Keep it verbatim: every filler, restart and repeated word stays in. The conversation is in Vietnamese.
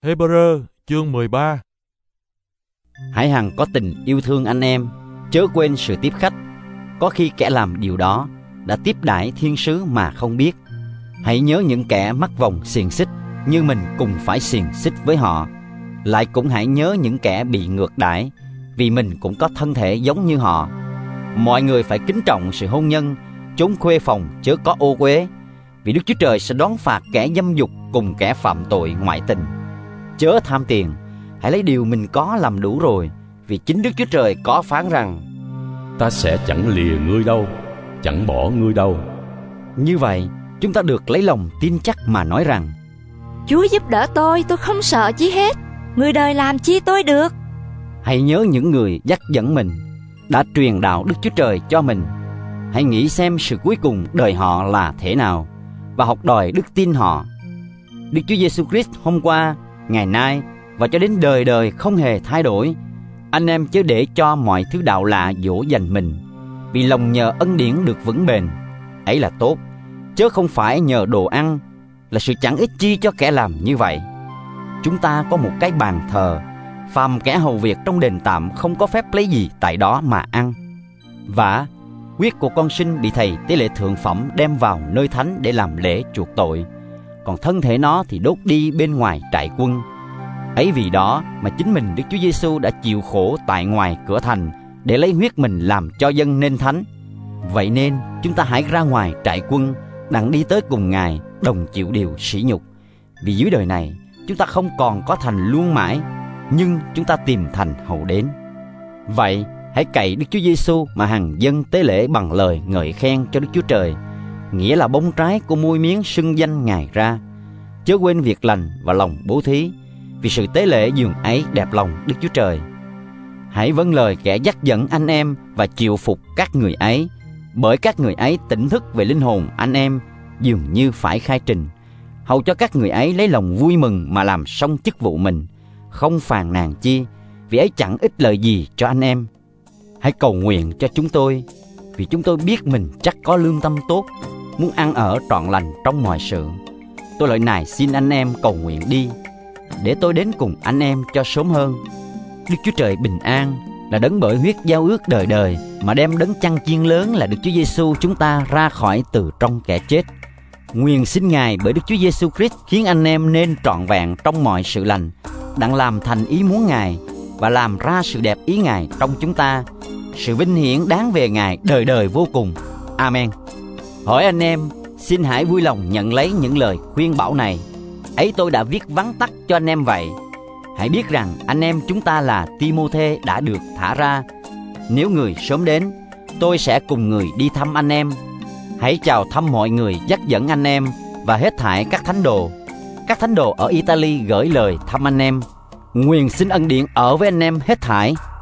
Hê-bơ-rơ chương mười ba. Hãy hằng có tình yêu thương anh em, chớ quên sự tiếp khách. Có khi kẻ làm điều đó đã tiếp đãi thiên sứ mà không biết. Hãy nhớ những kẻ mắc vòng xiềng xích, như mình cùng phải xiềng xích với họ. Lại cũng hãy nhớ những kẻ bị ngược đãi, vì mình cũng có thân thể giống như họ. Mọi người phải kính trọng sự hôn nhân, trốn khuê phòng chớ có ô uế, vì Đức Chúa Trời sẽ đón phạt kẻ dâm dục cùng kẻ phạm tội ngoại tình. Chớ tham tiền, hãy lấy điều mình có làm đủ rồi, vì chính Đức Chúa Trời có phán rằng: Ta sẽ chẳng lìa ngươi đâu, chẳng bỏ ngươi đâu. Như vậy, chúng ta được lấy lòng tin chắc mà nói rằng: Chúa giúp đỡ tôi, tôi không sợ chi hết. Người đời làm chi tôi được. Hãy nhớ những người dắt dẫn mình, đã truyền đạo Đức Chúa Trời cho mình. Hãy nghĩ xem sự cuối cùng đời họ là thế nào, và học đòi đức tin họ. Đức Chúa Giêsu Christ hôm qua, ngày nay và cho đến đời đời không hề thay đổi. Anh em chớ để cho mọi thứ đạo lạ dỗ dành mình, vì lòng nhờ ân điển được vững bền. Ấy là tốt, chớ không phải nhờ đồ ăn, là sự chẳng ích chi cho kẻ làm như vậy. Chúng ta có một cái bàn thờ, phàm kẻ hầu việc trong đền tạm không có phép lấy gì tại đó mà ăn. Và huyết của con sinh bị thầy tế lễ thượng phẩm đem vào nơi thánh để làm lễ chuộc tội, còn thân thể nó thì đốt đi bên ngoài trại quân. Ấy vì đó mà chính mình Đức Chúa Giêsu đã chịu khổ tại ngoài cửa thành để lấy huyết mình làm cho dân nên thánh. Vậy nên chúng ta hãy ra ngoài trại quân, đặng đi tới cùng Ngài, đồng chịu điều sỉ nhục. Vì dưới đời này chúng ta không còn có thành luôn mãi, nhưng chúng ta tìm thành hầu đến. Vậy hãy cậy Đức Chúa Giêsu mà hằng dân tế lễ bằng lời ngợi khen cho Đức Chúa Trời, nghĩa là bông trái của môi miếng xưng danh Ngài ra. Chớ quên việc lành và lòng bố thí, vì sự tế lễ dường ấy đẹp lòng Đức Chúa Trời. Hãy vâng lời kẻ dắt dẫn anh em và chịu phục các người ấy, bởi các người ấy tỉnh thức về linh hồn anh em dường như phải khai trình, hầu cho các người ấy lấy lòng vui mừng mà làm xong chức vụ mình, không phàn nàn chi, vì ấy chẳng ích lợi gì cho anh em. Hãy cầu nguyện cho chúng tôi, vì chúng tôi biết mình chắc có lương tâm tốt, muốn ăn ở trọn lành trong mọi sự. Tôi lại nài xin anh em cầu nguyện đi, để tôi đến cùng anh em cho sớm hơn. Đức Chúa Trời bình an là đấng bởi huyết giao ước đời đời mà đem đấng chăn chiên lớn là Đức Chúa Giêsu chúng ta ra khỏi từ trong kẻ chết. Nguyện xin Ngài bởi Đức Chúa Giêsu Christ khiến anh em nên trọn vẹn trong mọi sự lành, đặng làm thành ý muốn Ngài và làm ra sự đẹp ý Ngài trong chúng ta. Sự vinh hiển đáng về Ngài đời đời vô cùng. Amen. Hỏi anh em, xin hãy vui lòng nhận lấy những lời khuyên bảo này. Ấy tôi đã viết vắn tắt cho anh em vậy. Hãy biết rằng anh em chúng ta là Ti-mô-thê đã được thả ra. Nếu người sớm đến, tôi sẽ cùng người đi thăm anh em. Hãy chào thăm mọi người dắt dẫn anh em và hết thảy các thánh đồ. Các thánh đồ ở Italy gửi lời thăm anh em. Nguyện xin ân điển ở với anh em hết thảy.